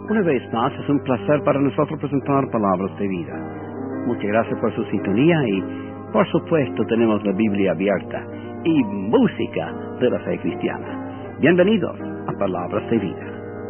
Una vez más, es un placer para nosotros presentar Palabras de Vida. Muchas gracias por su sintonía y, por supuesto, tenemos la Biblia abierta y música de la fe cristiana. Bienvenidos a Palabras de Vida.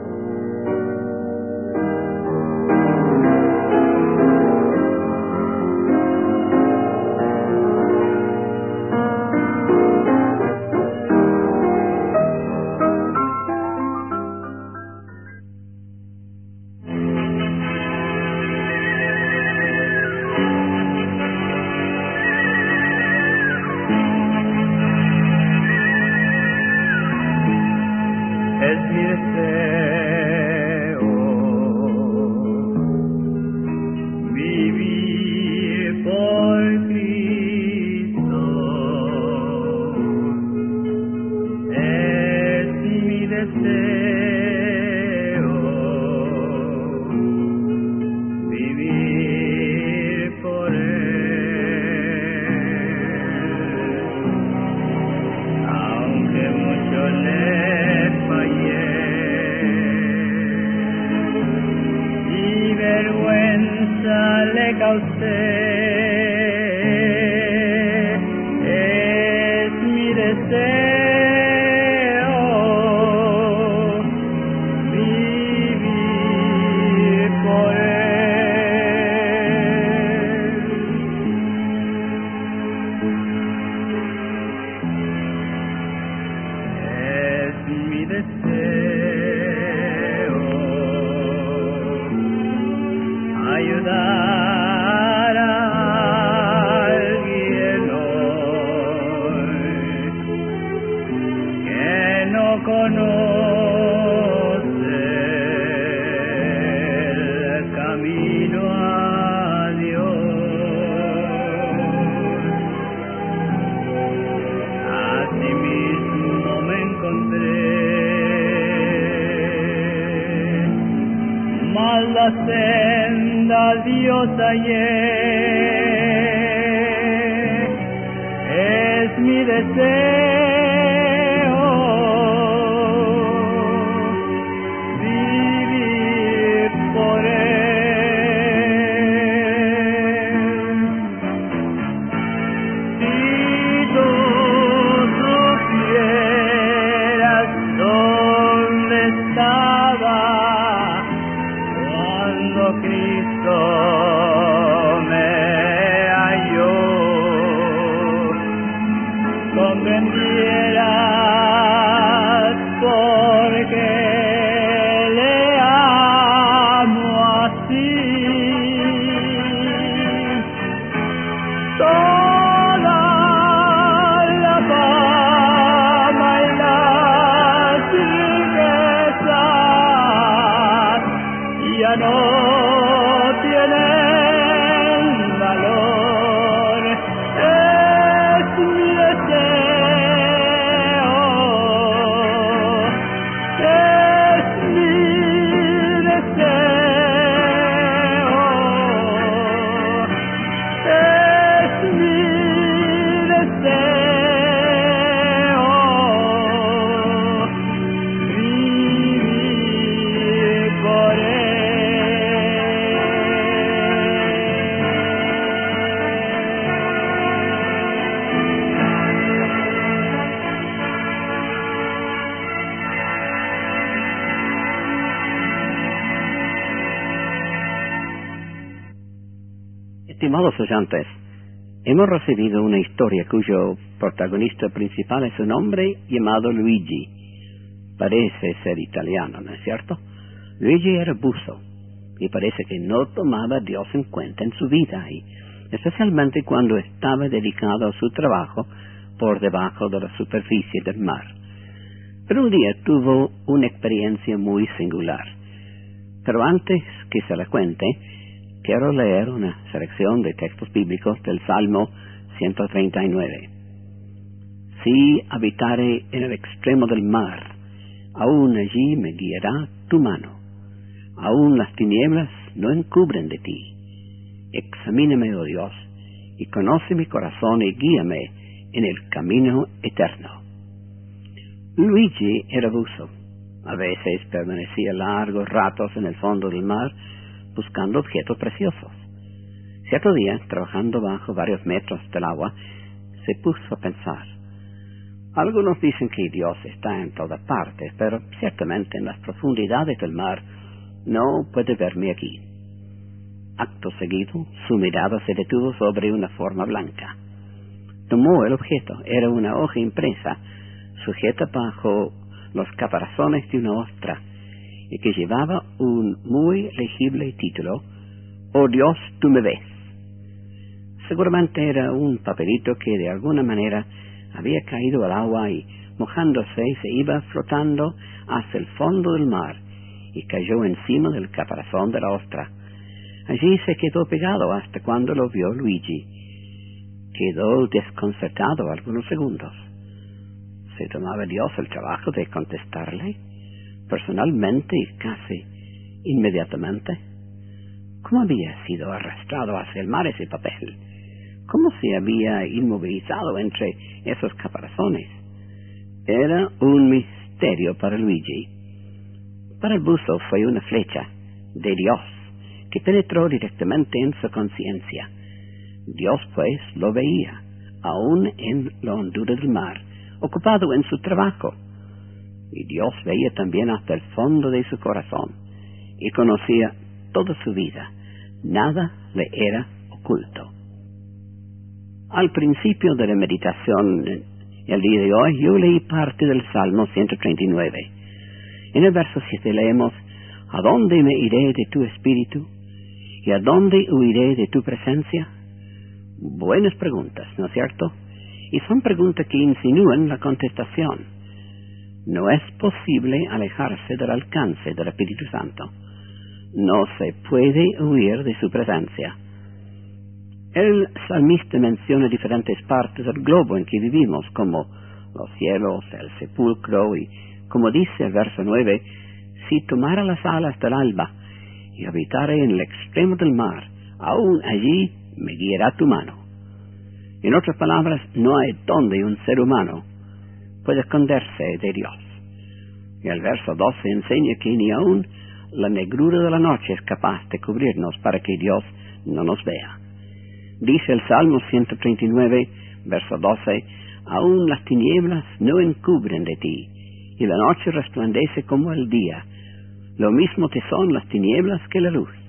Dios hallé, es mi deseo vivir por él. Si tú supieras dónde estaba cuando Cristo me halló, comprendieras por qué le amo así. Toda la fama y las riquezas ya no tienen valor, es mi deseo, es mi deseo, es mi deseo vivir por él. Estimados oyentes, hemos recibido una historia cuyo protagonista principal es un hombre llamado Luigi. Parece ser italiano, ¿no es cierto? Luigi era buzo y parece que no tomaba a Dios en cuenta en su vida, y especialmente cuando estaba dedicado a su trabajo por debajo de la superficie del mar. Pero un día tuvo una experiencia muy singular. Pero antes que se la cuente, quiero leer una selección de textos bíblicos del Salmo 139. Si habitare en el extremo del mar, aún allí me guiará tu mano. Aún las tinieblas no encubren de ti. Examíname, oh Dios, y conoce mi corazón y guíame en el camino eterno. Luigi era buzo A veces permanecía largos ratos en el fondo del mar buscando objetos preciosos. Cierto día, trabajando bajo varios metros del agua, se puso a pensar. Algunos dicen que Dios está en todas partes, pero ciertamente en las profundidades del mar no puede verme aquí. Acto seguido, su mirada se detuvo sobre una forma blanca. Tomó el objeto. Era una hoja impresa, sujeta bajo los caparazones de una ostra, y que llevaba un muy legible título: «Oh Dios, tú me ves». Seguramente era un papelito que de alguna manera había caído al agua y, mojándose, se iba flotando hacia el fondo del mar y cayó encima del caparazón de la ostra. Allí se quedó pegado hasta cuando lo vio Luigi. Quedó desconcertado algunos segundos. ¿Se tomaba Dios el trabajo de contestarle personalmente y casi inmediatamente? ¿Cómo había sido arrastrado hacia el mar ese papel? ¿Cómo se había inmovilizado entre esos caparazones? Era un misterio para Luigi. Para el buzo fue una flecha de Dios que penetró directamente en su conciencia. Dios, pues, lo veía, aún en la hondura del mar, ocupado en su trabajo. Y Dios veía también hasta el fondo de su corazón y conocía toda su vida. Nada le era oculto. Al principio de la meditación el día de hoy, yo leí parte del Salmo 139. En el verso 7 leemos: ¿A dónde me iré de tu espíritu? ¿Y a dónde huiré de tu presencia? Buenas preguntas, ¿no es cierto? Y son preguntas que insinúan la contestación. No es posible alejarse del alcance del Espíritu Santo. No se puede huir de su presencia. El salmista menciona diferentes partes del globo en que vivimos, como los cielos, el sepulcro, y como dice el verso 9, si tomara las alas del alba y habitare en el extremo del mar, aún allí me guiará tu mano. En otras palabras, no hay donde un ser humano puede esconderse de Dios. Y el verso 12 enseña que ni aún la negrura de la noche es capaz de cubrirnos para que Dios no nos vea. Dice el Salmo 139, verso 12, aún las tinieblas no encubren de ti, y la noche resplandece como el día. Lo mismo te son las tinieblas que la luz.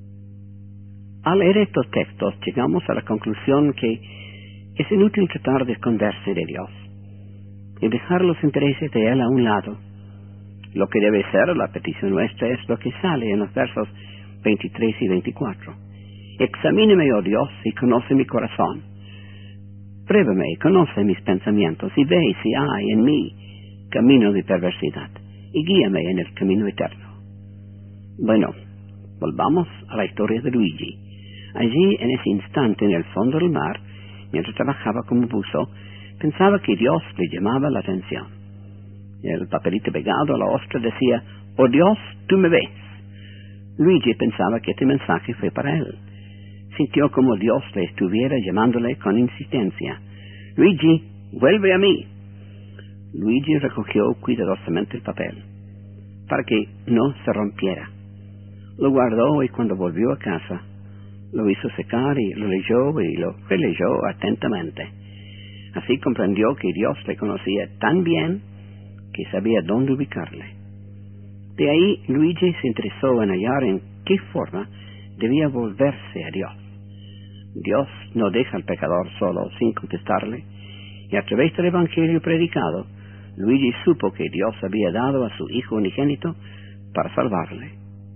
Al leer estos textos, llegamos a la conclusión que es inútil tratar de esconderse de Dios y dejar los intereses de Él a un lado. Lo que debe ser la petición nuestra es lo que sale en los versos 23 y 24. Examíneme, oh Dios, y conoce mi corazón. Pruébame y conoce mis pensamientos, y ve si hay en mí camino de perversidad, y guíame en el camino eterno. Bueno, volvamos a la historia de Luigi. Allí, en ese instante, en el fondo del mar, mientras trabajaba como buzo, pensaba que Dios le llamaba la atención. El papelito pegado a la ostra decía: «Oh Dios, tú me ves». Luigi pensaba que este mensaje fue para él. Sintió como Dios le estuviera llamándole con insistencia: «Luigi, vuelve a mí». Luigi recogió cuidadosamente el papel para que no se rompiera. Lo guardó y cuando volvió a casa lo hizo secar y lo leyó y lo releyó atentamente. Así comprendió que Dios le conocía tan bien que sabía dónde ubicarle. De ahí Luigi se interesó en hallar en qué forma debía volverse a Dios. Dios no deja al pecador solo sin contestarle, y a través del Evangelio predicado, Luigi supo que Dios había dado a su Hijo unigénito para salvarle.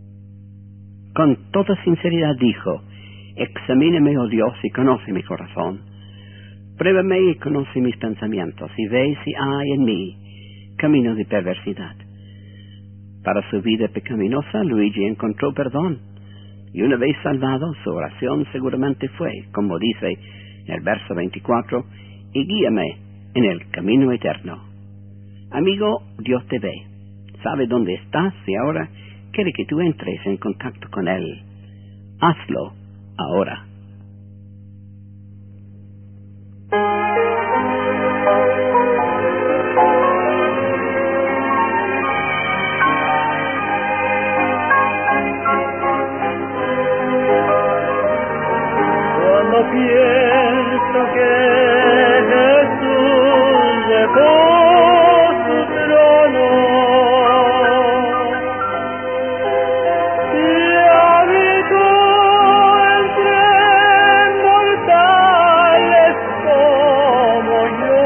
Con toda sinceridad dijo: «Examíname, oh Dios, y conoce mi corazón. Pruébame y conoce mis pensamientos, y ve si hay en mí camino de perversidad». Para su vida pecaminosa, Luigi encontró perdón. Y una vez salvado, su oración seguramente fue, como dice el verso 24, «y guíame en el camino eterno». Amigo, Dios te ve, sabe dónde estás y ahora quiere que tú entres en contacto con Él. Hazlo ahora. pienso que Jesús dejó su trono y habitó entre mortales como yo,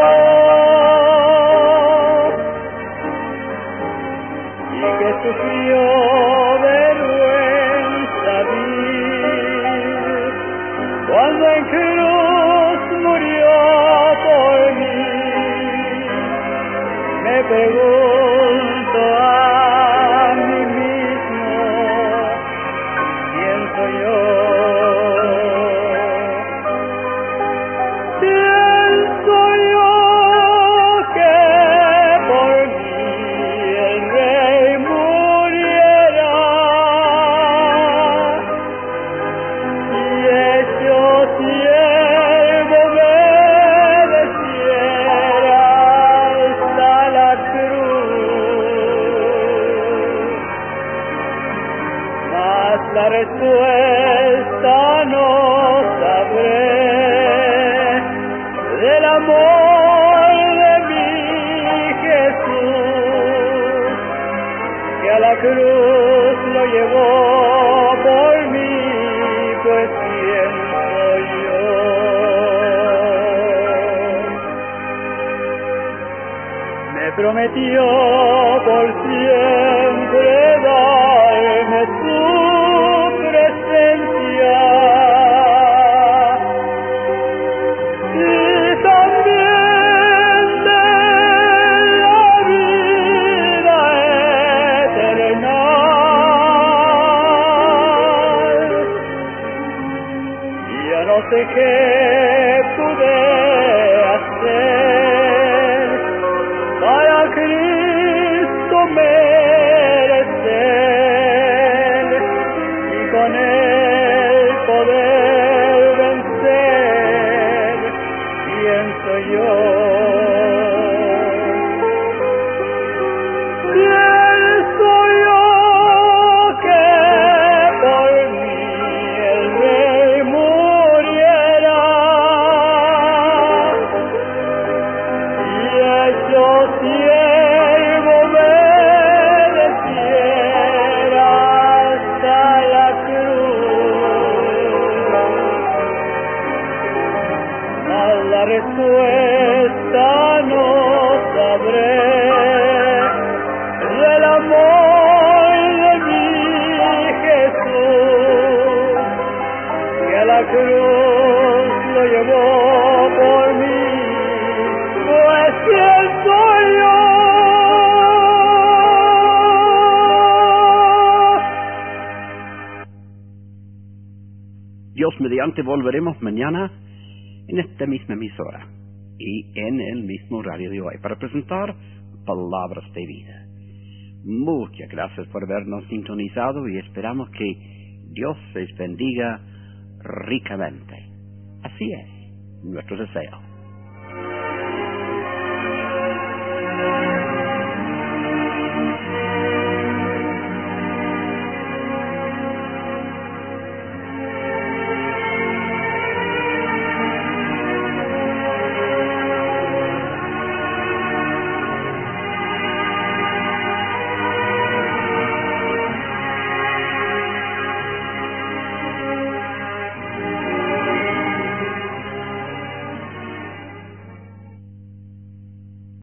y que sufrió vergüenza vil cuando en cruz murió por mí. Me pregunto a mí mismo, ¿quién soy yo? ¿Quién soy yo que por mí el Rey muriera? Y hecho siervo obedeciera hasta la cruz. Mas la respuesta no sabré del amor de mi Jesús, que a la cruz lo llevó por mí, pues quién soy yo. Me prometió por siempre darme su presencia y también de la vida eterna. Ya no sé qué pude hacer para Cristo merecer y con Él poder vencer. ¿Quién soy yo? ¿Quién soy yo que por mí el Rey muriera? Y hecho siervo obedeciera hasta la cruz. Mas la respuesta no sabré del amor de mi Jesús, que a la cruz lo llevó por mí, pues quién soy yo. Dios mediante volveremos mañana en esta misma emisora y en el mismo radio de hoy para presentar Palabras de Vida. Muchas gracias por habernos sintonizado y esperamos que Dios les bendiga ricamente. Así es nuestro deseo.